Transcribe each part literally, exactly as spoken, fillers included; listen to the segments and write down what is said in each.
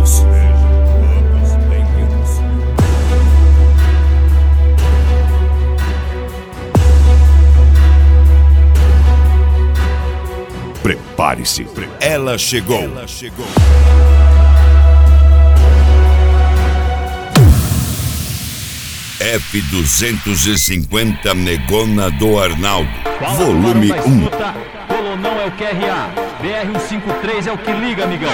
bem-vindos. Prepare-se. Ela chegou. Ela chegou. F duzentos e cinquenta Negona do Arnaldo. Fala, volume um. Colonão é o Q R A. B R cento e cinquenta e três é o que liga, amigão.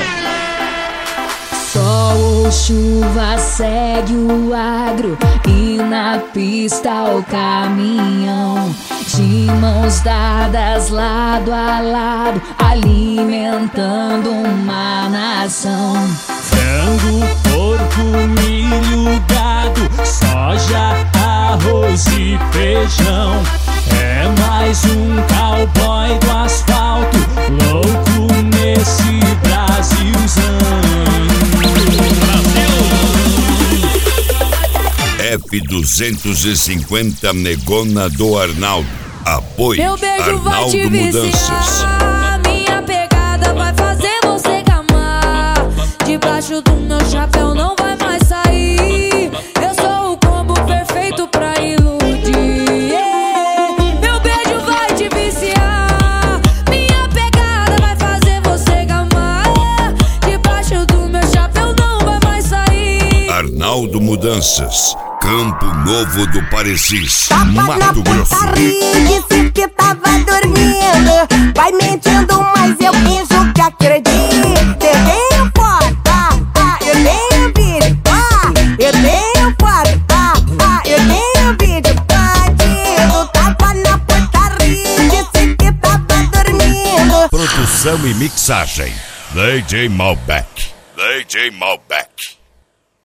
Sol ou chuva segue o agro e na pista o caminhão, de mãos dadas lado a lado, alimentando uma nação. Frango, porco, milho, gado, soja, arroz e feijão. É mais um cowboy do asfalto, louco nesse Brasilzão. F duzentos e cinquenta Negona do Arnaldo. Apoio Meu beijo Arnaldo vai te Mudanças. viciar, minha pegada vai fazer você gamar. Debaixo do meu chapéu não vai mais sair. Eu sou o combo perfeito pra iludir. Yeah. Meu beijo vai te viciar, minha pegada vai fazer você gamar. Debaixo do meu chapéu não vai mais sair. Arnaldo Mudanças. Campo Novo do Parecis, Tava Mato na Grosso. putaria, disse que tava dormindo. Vai mentindo, mas eu finjo que acredito. Eu tenho foto, ah, ah, eu tenho vídeo, ah, eu tenho foto, ah, ah, eu tenho vídeo. Bandido, tava na putaria, disse que tava dormindo. Produção e mixagem, D J Malbec. D J Malbec.